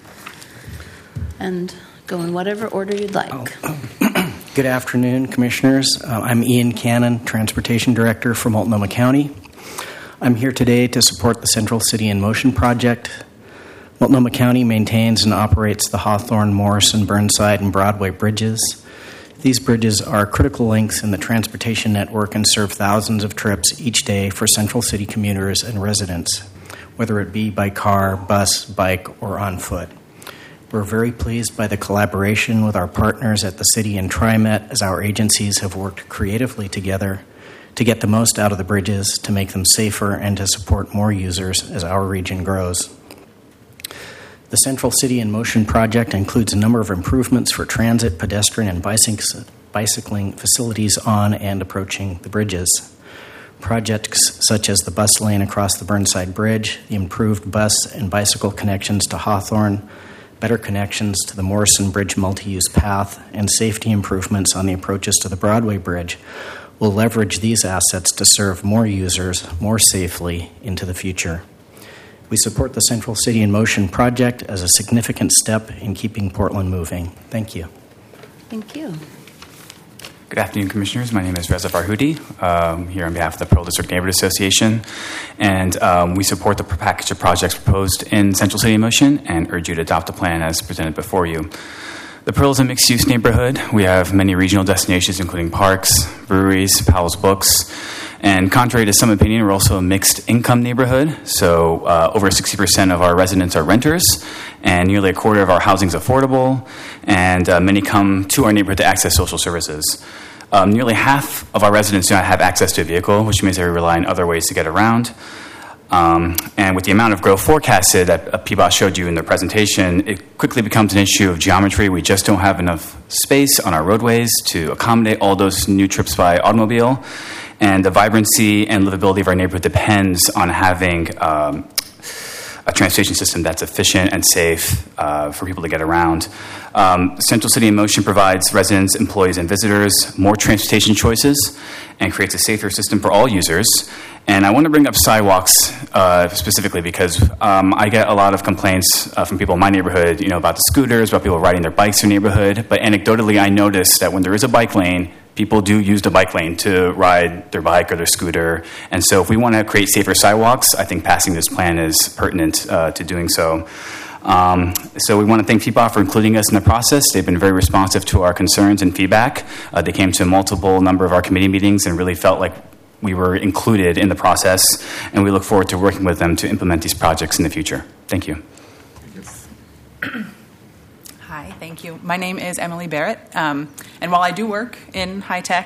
And go in whatever order you'd like. Oh. Good afternoon, Commissioners. Uh, I'm Ian Cannon, Transportation Director for Multnomah County. I'm here today to support the Central City in Motion project. Multnomah County maintains and operates the Hawthorne, Morrison, Burnside, and Broadway bridges. These bridges are critical links in the transportation network and serve thousands of trips each day for Central City commuters and residents, whether it be by car, bus, bike, or on foot. We're very pleased by the collaboration with our partners at the City and TriMet as our agencies have worked creatively together to get the most out of the bridges, to make them safer, and to support more users as our region grows. The Central City in Motion project includes a number of improvements for transit, pedestrian, and bicycling facilities on and approaching the bridges. Projects such as the bus lane across the Burnside Bridge, the improved bus and bicycle connections to Hawthorne, better connections to the Morrison Bridge multi-use path, and safety improvements on the approaches to the Broadway Bridge will leverage these assets to serve more users more safely into the future. We support the Central City in Motion project as a significant step in keeping Portland moving. Thank you. Thank you. Good afternoon, Commissioners. My name is Reza Farhoudi, um, here on behalf of the Pearl District Neighborhood Association. And um, we support the package of projects proposed in Central City in Motion and urge you to adopt the plan as presented before you. The Pearl is a mixed-use neighborhood. We have many regional destinations, including parks, breweries, Powell's Books. And contrary to some opinion, we're also a mixed-income neighborhood. So uh, over sixty percent of our residents are renters, and nearly a quarter of our housing is affordable, and uh, many come to our neighborhood to access social services. Um, nearly half of our residents do not have access to a vehicle, which means they rely on other ways to get around. Um, and with the amount of growth forecasted that uh, P B O S showed you in their presentation, it quickly becomes an issue of geometry. We just don't have enough space on our roadways to accommodate all those new trips by automobile. And the vibrancy and livability of our neighborhood depends on having um, a transportation system that's efficient and safe uh, for people to get around. Um, Central City in Motion provides residents, employees, and visitors more transportation choices and creates a safer system for all users. And I want to bring up sidewalks uh, specifically because um, I get a lot of complaints uh, from people in my neighborhood, you know, about the scooters, about people riding their bikes in the neighborhood. But anecdotally, I notice that when there is a bike lane, people do use the bike lane to ride their bike or their scooter. And so if we want to create safer sidewalks, I think passing this plan is pertinent uh, to doing so. Um, so we want to thank P B O for including us in the process. They've been very responsive to our concerns and feedback. Uh, they came to multiple number of our committee meetings and really felt like we were included in the process, and we look forward to working with them to implement these projects in the future. Thank you. Hi, thank you. My name is Emily Barrett, um, and while I do work in high tech